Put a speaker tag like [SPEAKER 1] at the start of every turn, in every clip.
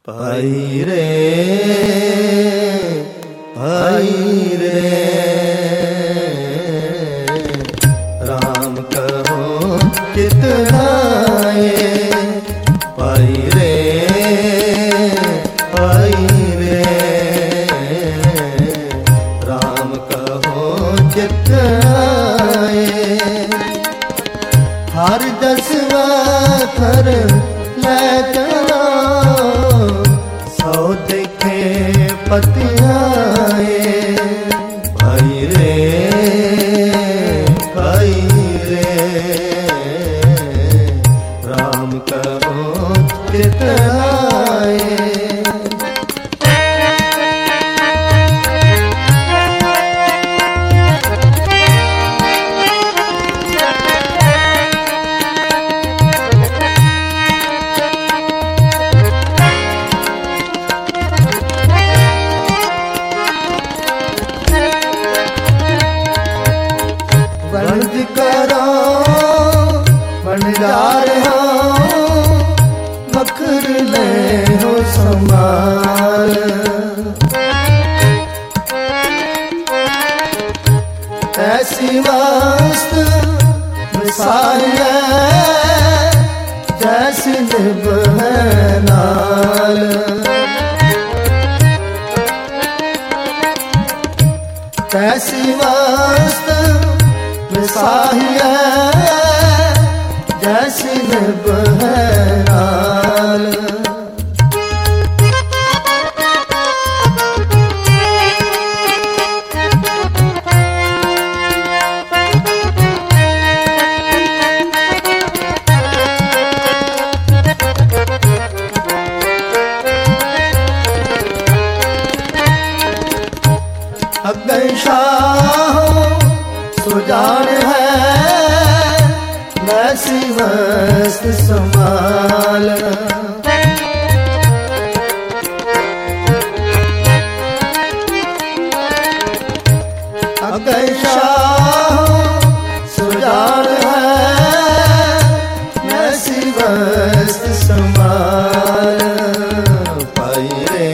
[SPEAKER 1] भाई रे राम कहो कितनाए भाई रे राम कहो कितनाए हर दसवा कर ले चला सौ देखे पतियाए भाई रे राम कहो कितनाए वंद करो भंडार हो मकर ले हो समाल ऐसी मस्त मिसाल जैसी निभ है नाल ऐसी मस्त मिसाहिया जैसी निभ है नाल अगर शाह सुजान है वैसी मस्त संभाल अगर शाह सुजान है वैसी मस्त संभाल भाई रे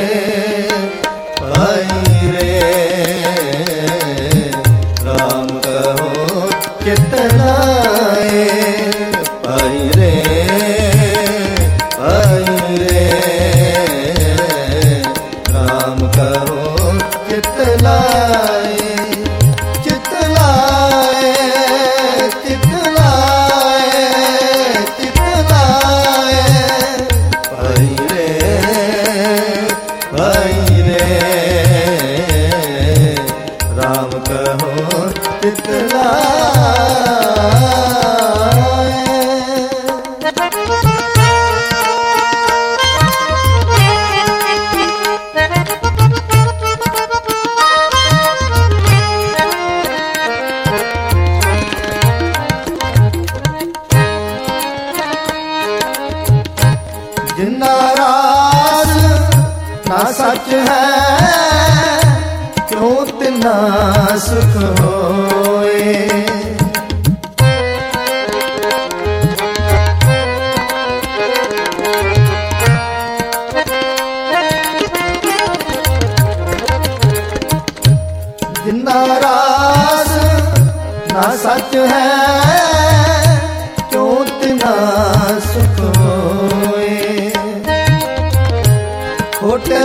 [SPEAKER 1] राम कहो कितनाए भाई रे राम कहो कितनाए चितलाए चितलाए चितलाए भाई रे राम कहो कितनाए जिन्ना राज ना सच है क्यों तिना सुख होए जिन्ना राज ना सच है क्यों तिना सुख होए खोटे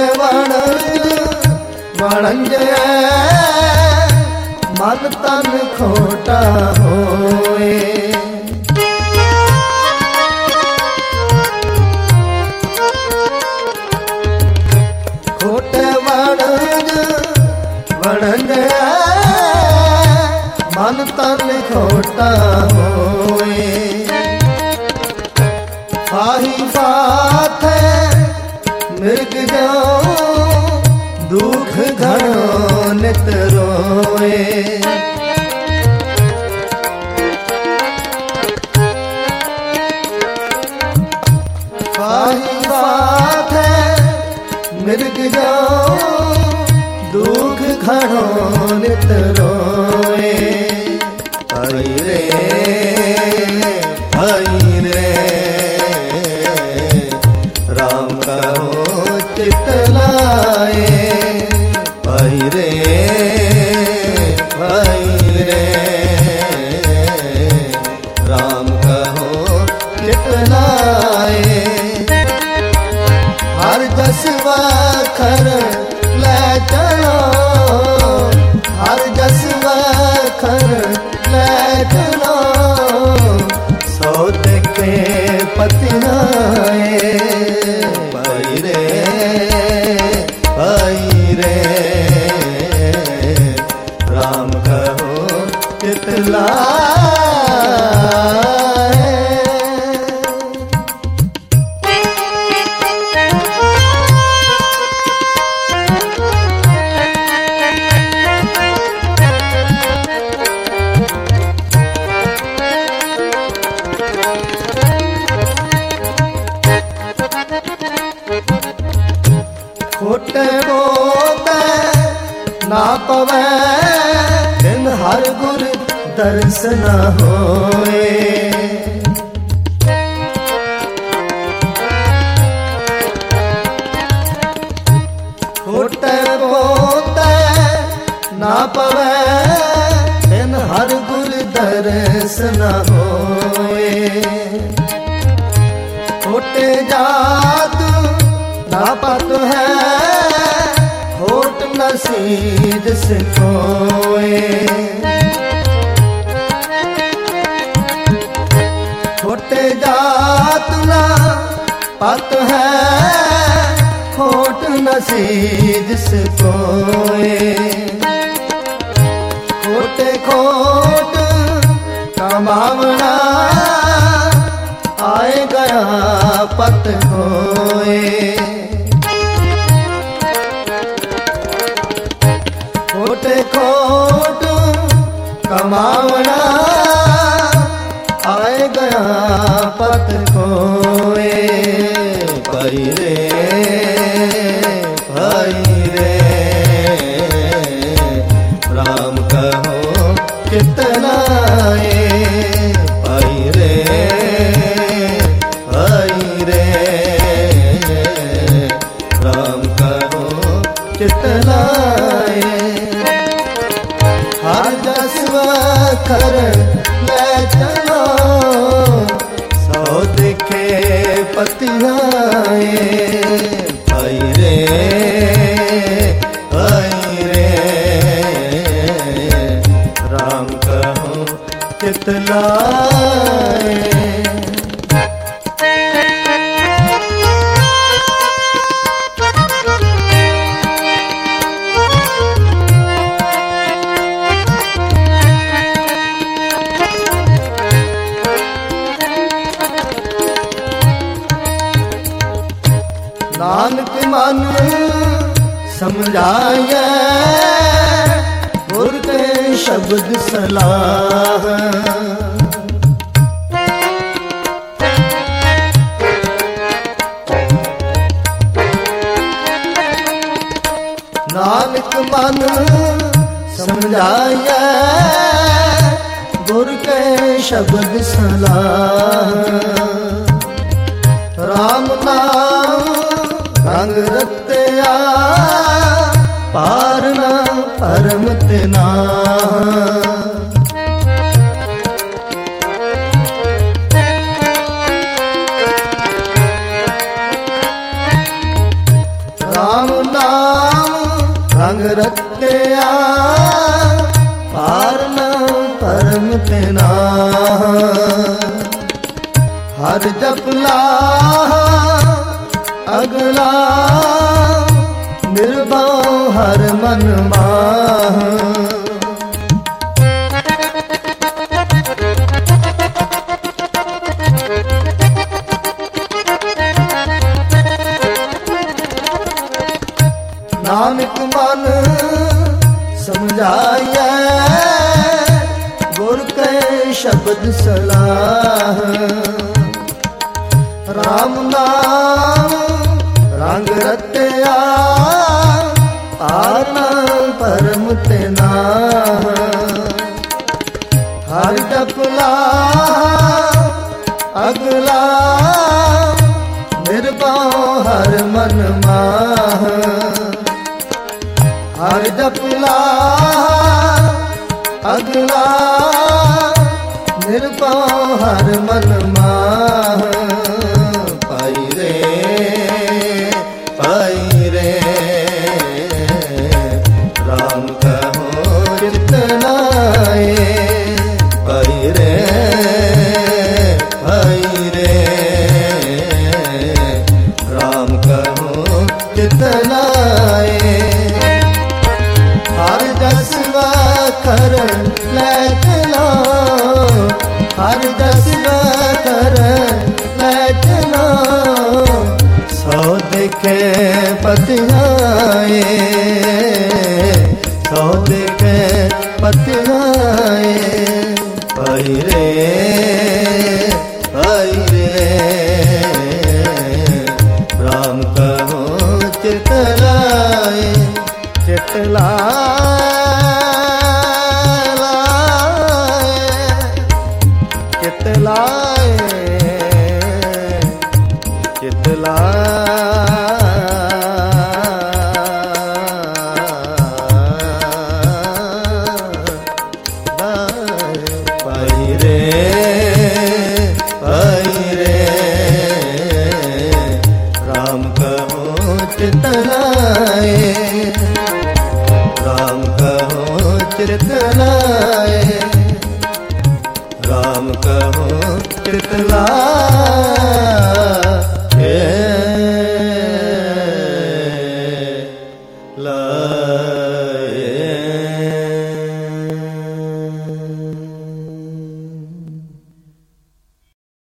[SPEAKER 1] वणंज मन तन खोटा होए खोटे वणंज मन तन खोटा होए फाही फाथ मृग जाओ दुख घणो नित रोए फाही फाथ मृग जाओ दुख घणो नित रोए भाई रे राम का कहो चित लाए। भाई रे राम कहो चित लाए। हर जसवा खर ले चलो, हर जसवा खर ले चलो, सौद के पतिनाए। भाई रे राम कहो चित लाए। खोटे बोते ना पवै, दिन हर गुर दर्श न होए। खोटे बोते ना पवै, दिन हर गुर दर्श न होए। खोटे जात ना पत है, खोट नसीब से खोए। खोटे जात ना पत है, खोट नसीब से खोए। खोटे खोट कमावना, आए गया पत खोए। खोटे खोट कमावना, आए गया पत खोए। भाई रे राम कहो चित लाए। भाई रे राम कहो चित लाए। हर जसवा खर ले चलो, सौ दिखे पतियाए। भाई रे राम कहो चित लाए। नानक मन समझाए, गुर के शब्द सलाह। नानक मन समझाए, गुर के शब्द सलाह। राम नाम रंग रत्या, पार न परम तिना। राम नाम रंग रत्या, पार न परम तिना। हर जपला अगला, निर्भव हर मन माह। नानक मन समझाए, गुर के शब्द सलाह। राम नाम रंग रत्या, पार न परम तिना। हर जपला अगला, निर्भव हर मन माह। हर जपला अगला निर्भव हर मन माह। पाई रे राम कहो चित लाए। पाई रे राम कहो चित लाए। हर जसवा कर लैत लो, हर जसवा कर लैत लो। सौ देखे पतियाए, सौ देखे पतियाए। पाई रे राम कहो चित लाए। चित चित लाए, चित लाए।